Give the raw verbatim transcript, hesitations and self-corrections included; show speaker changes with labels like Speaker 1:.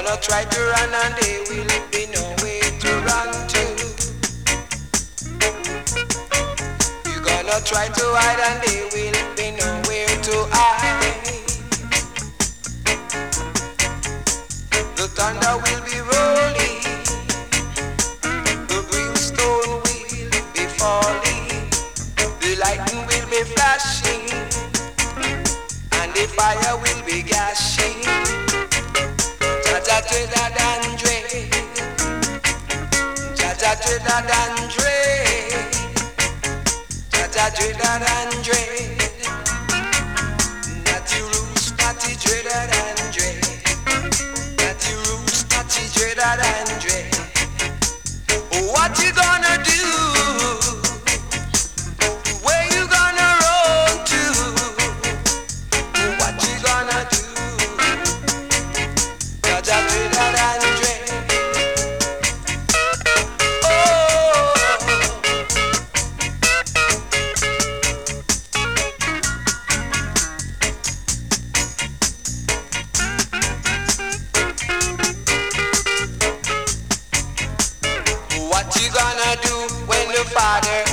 Speaker 1: gonna try to run and there will be no way to run to. You're gonna try to hide and there will be nowhere to hide. The thunder will be rolling, the brimstone will be falling, the lightning will be flashing, and the fire will be gashing. Jaja Trinidad and Dre, Jaja Trinidad and Dre, Jaja Trinidad and Dre, Natty Roots, Natty Trinidad and Dre, Natty Roots, Natty Trinidad and Dre. What you gonna do? Where you gonna roll to? What you gonna do? Jaja Trinidad and Dre. Oh, what you gonna do when the father